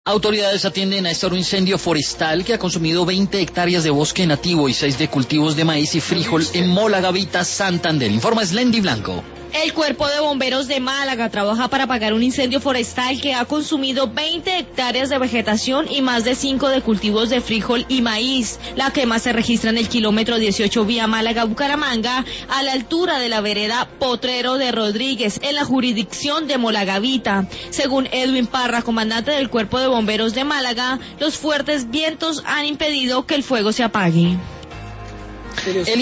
Autoridades atienden a este incendio forestal que ha consumido 20 hectáreas de bosque nativo y 6 de cultivos de maíz y frijol en Molagavita, Santander. Informa Slendy Blanco. El Cuerpo de Bomberos de Málaga trabaja para apagar un incendio forestal que ha consumido 20 hectáreas de vegetación y más de 5 de cultivos de frijol y maíz. La quema se registra en el kilómetro 18 vía Málaga-Bucaramanga, a la altura de la vereda Potrero de Rodríguez, en la jurisdicción de Molagavita. Según Edwin Parra, comandante del Cuerpo de Bomberos de Málaga, los fuertes vientos han impedido que el fuego se apague.